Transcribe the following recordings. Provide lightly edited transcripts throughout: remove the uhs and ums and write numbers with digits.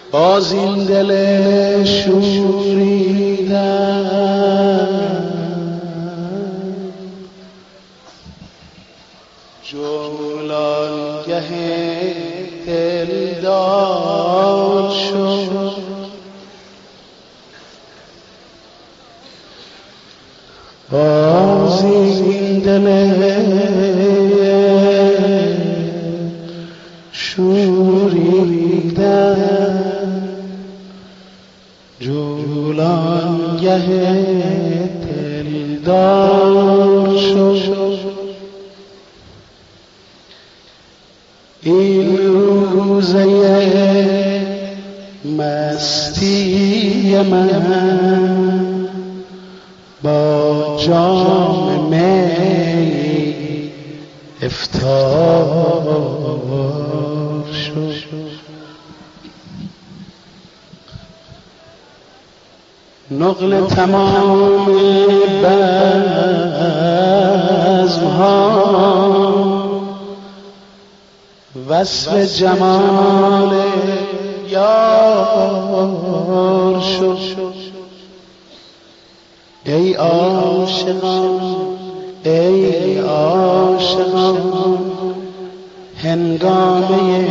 باز این دل شوریدن جولانگه دلدار شد. باز این دل شوریدن جولانگه دلدار شد. این روزه مستی من با جام می افطار شد. نقل تمام بزمها وصف جمال یار شد. ای عاشقان ای عاشقان هنگامه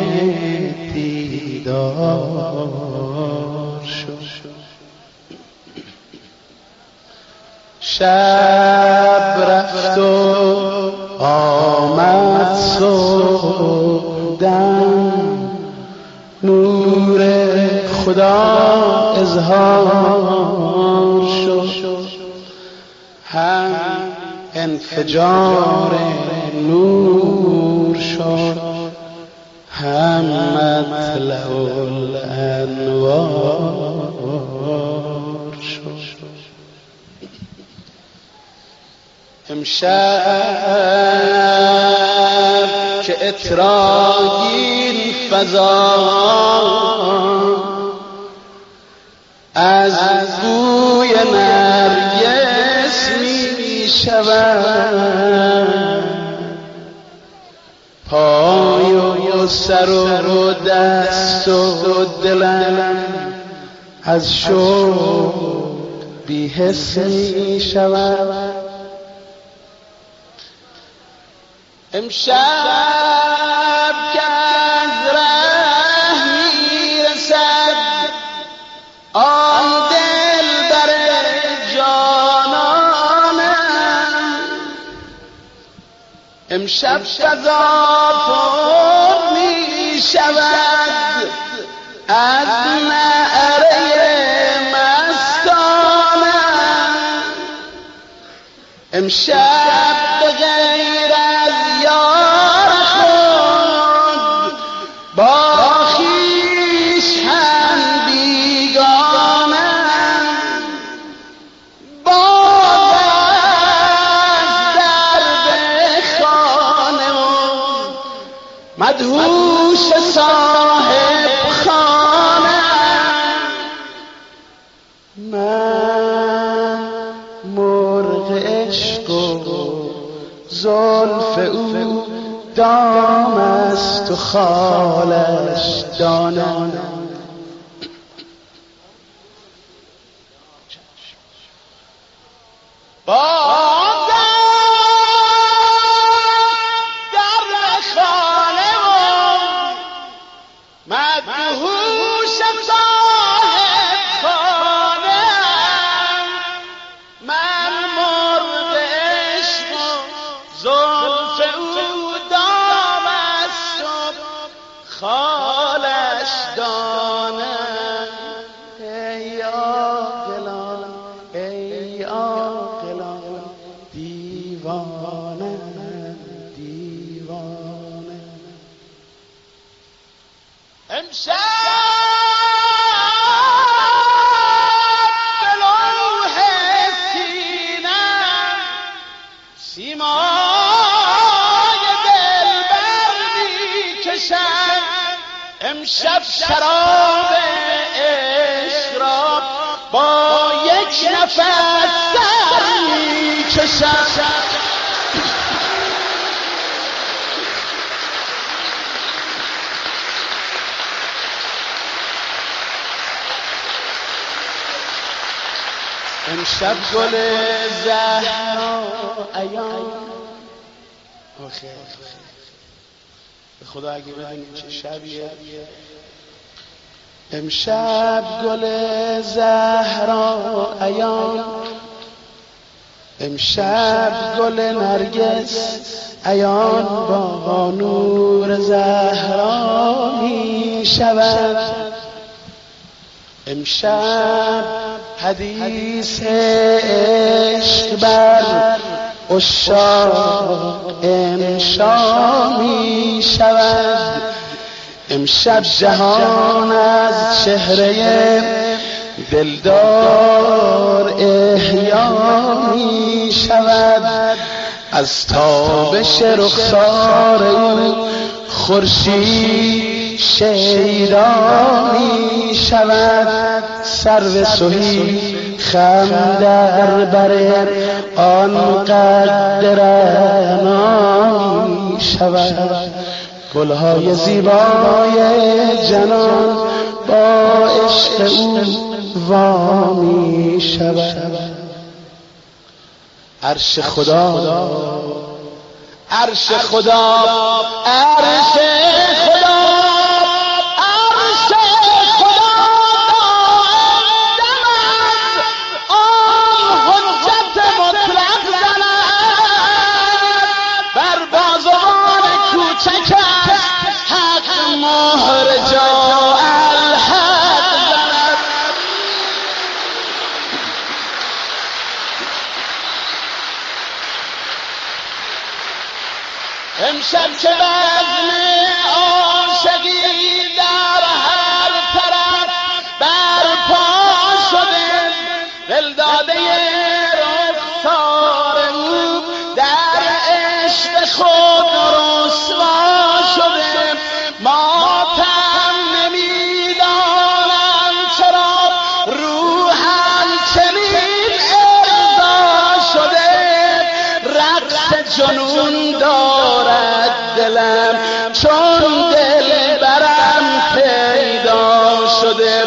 دیدار شد. شب رفت و آمد صبحدم نور خدا اظهار شد. هم انفجار نور شد هم مطلع الانوار شد. امشب که اتراگین فضا از بوی نرگس می شود، پای و سر و دست و دلم از شوق بی حس می شود. امشب که از ره میرسد آن دل بر جانانم، امشب فضا پر می شود از نعره مستانم. امشب به غیر از یار خود با خویش هم بیگانم. باز از درد خانه و مدهوش صاحب خانم. من مرغ عشق و زلف او دام است و خالش دانه. باز در خانه و مدهوش صاحب خانه. من مرغ عشق و زلف او دام است و خالش دانه. ای عاقلان ای عاقلان دیوانه دیوانه. امشب به لوح سینه‌ام سیمای دلبر می‌کشم. امشب شراب عشق را با یک نفس سر می‌کشم. امشب گل زهرا عیان. آخه به خدا اگه بدونیم چه شبیه. امشب گل زهرا عیان، امشب گل نرگس عیان با نور زهرا می شود. امشب حدیث عشق بر عشاق انشا می شود. امشب جهان از چهره دلدار احیا می شود. از تابش رخسار او خورشید شیدا می شود. سرو سهی خم در بر آن قدر انا می شود. گلهای زیبای جنان با عشق او وامی شود. عرش خدا، عرش خدا، عرش خدا، عرش خدا دم از آن حجت مطلق زند. بر بازوان کوچک حق مهر جا الحق زند. امشب که بزم عاشقی در هر طرف برپا شده، دلداده رخسار او در عشق خود رسوا شده. ماتم نمیدانم چرا روحم چنین ارضا شده. رقص جنون دارد دلم چون دل برم پیدا شده.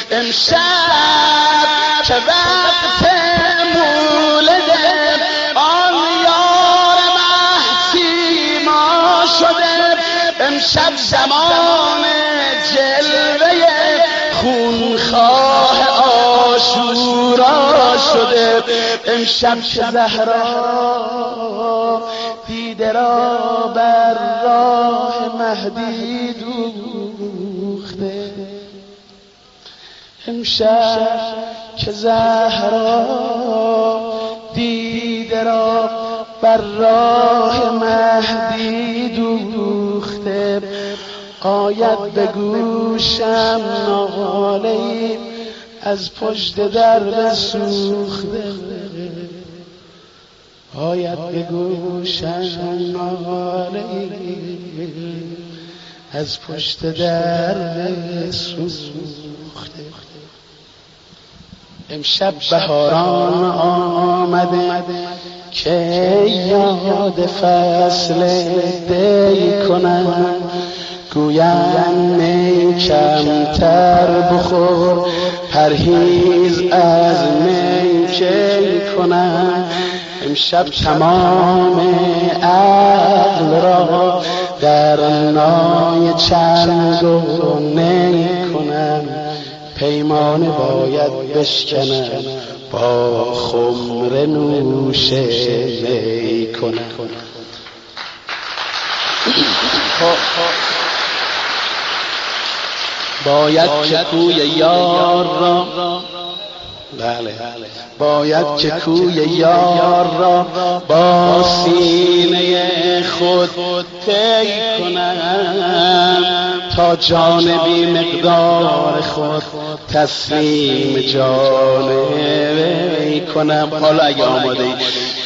امشب که وقت مولده آن یار محسیما شده. امشب زمان جلوه خونخواه عاشورا شده. امشب که زهرا دیده را بر راه مهدی دوخته. امشب که زهرا دیده را بر راه مهدی دوخته. آید به گوشم ناله‌ای از پشت در سوخته. آید به گوشم ناله‌ای از پشت در سوخته. امشب بهاران آمده که یاد فصل دی کنم. گویم می کمتر بخور پرهیز از می کی کنم. امشب تمام عقل را در نای چنگ و نی کنم. پیمانه باید بشکنم با خمر نوش می کنم. باید که کوی یار را، بله باید که کوی یار را با سینه خود طی کنم. تا جان بی مقدار خود تسلیم جان وی کنم. حالا اگه آماده ای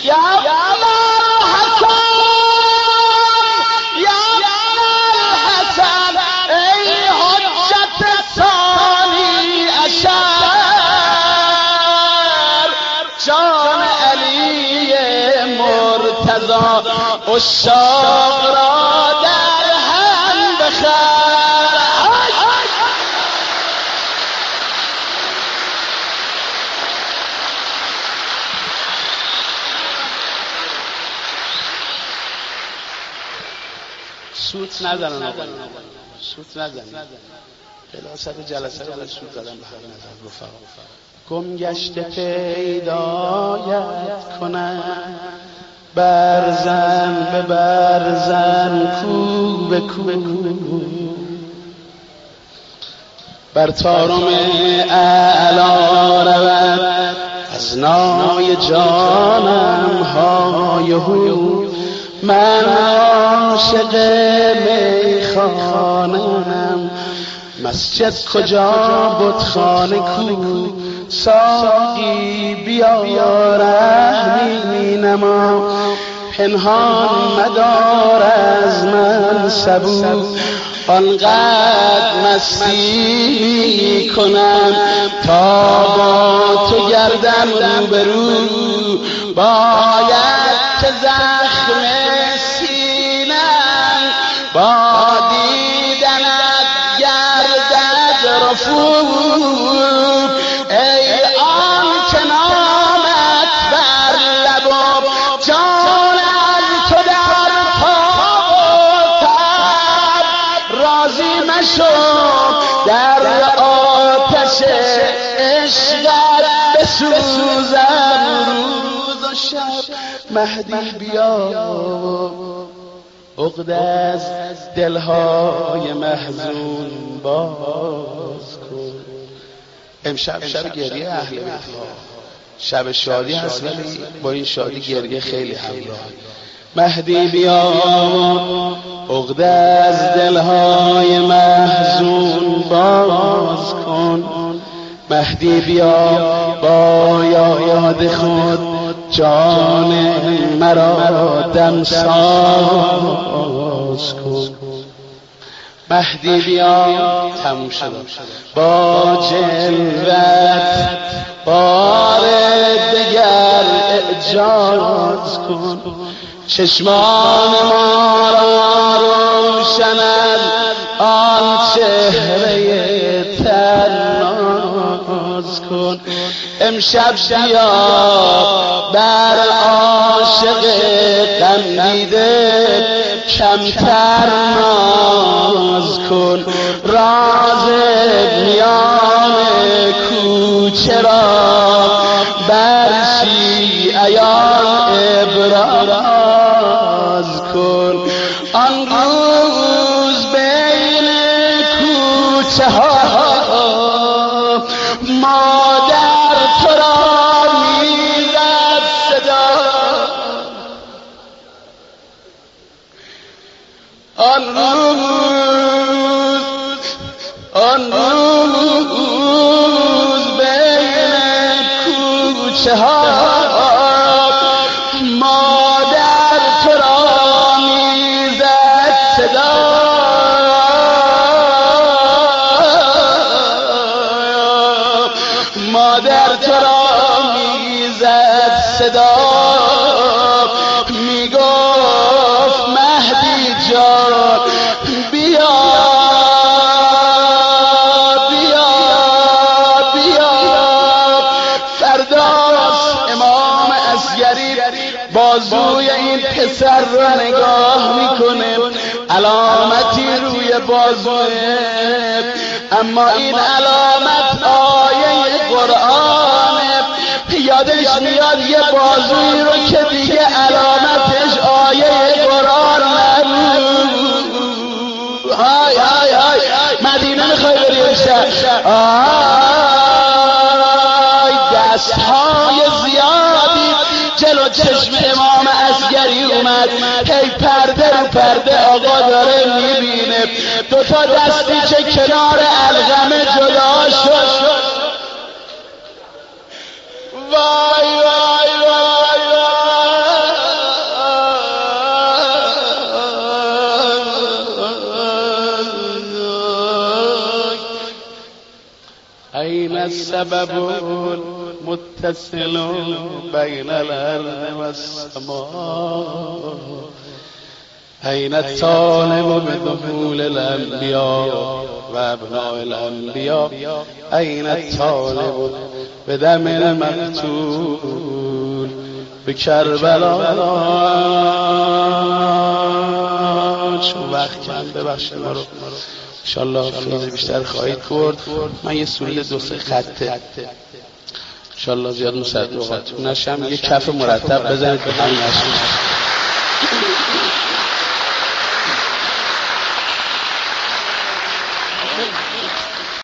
عشاق را در هم بخر. سوت نزنن آقا، سوت نزنن. خلاصت جلسه رو سوت زدن به هر نظر رفقا. گم گشته پیدایت کنم، برزن به برزن، کو به کو، بر طارم اعلا رود از نای جانم های هو. من عاشق میخانم، مسجد کجا بتخانه کو. ساقی بیا رحمی نما، پنهان مدار از من سبو. آنقدر مستی کنم تا با تو گردم روبرو. باید که زخم سینم با دیدنت گردد رفو. ای آن که نامت بر لبم، جان از تو در تاب. راضی مشو در آتش عشقت بسوزم روز و شب. مهدی بیا عقده از دلهای محزون باز کن. امشب شب گریه اهل بیت ها، شب شادی هست ولی با این شادی گریه خیلی همراه. مهدی بیا عقده از دلهای محزون باز کن. مهدی بیا با یاد خود جان مرا دمساز کن. مهدی بیا تموم شد با جلوت بار دگر اعجاز کن. چشمان ما را روشن آن چهره تناز کن. امشب بیا بر عاشق غم دیده کمتر ناز کن. راز میان کوچه را بر شیعیان ابراز کن. آن روز بین کوچه ها مادر تو را میزد صدا. آن روز بین کوچه ها مادر تو را میزد صدا. مادر تو را میزد صدا، میگفت مهدی جان بیا بیا بیا. فرداست امام اصغری بازوی این پسر را نگاه میکنه، علامتی روی بازوه، اما این علامت آیه قرآنه. یادش میاد یه بازوی رو که دیگه علامتش آیه قرآن نبود. های های های مدینه میخوای بری امشب؟ آی دستهای زیادی جلو چشم امام اصغری اومد. هی پرده رو پرده آقا داره میبینه دوتا دستی که کنار الغمه جدا شد. وای وای وای وای. این السبب متصل بین الارض و السماء. این الطالب بدخول الانبیاء و ابناء الانبیاء. این الطالب بدم المقتول بکربلا. چون وقت کم ببخشید ما رو انشالله فیض بیشتر خواهید کرد. من یه سوره 2-3 خطه انشالله زیاد مصدقاتون نشم، یه کف مرتب بزنید به همین نشم.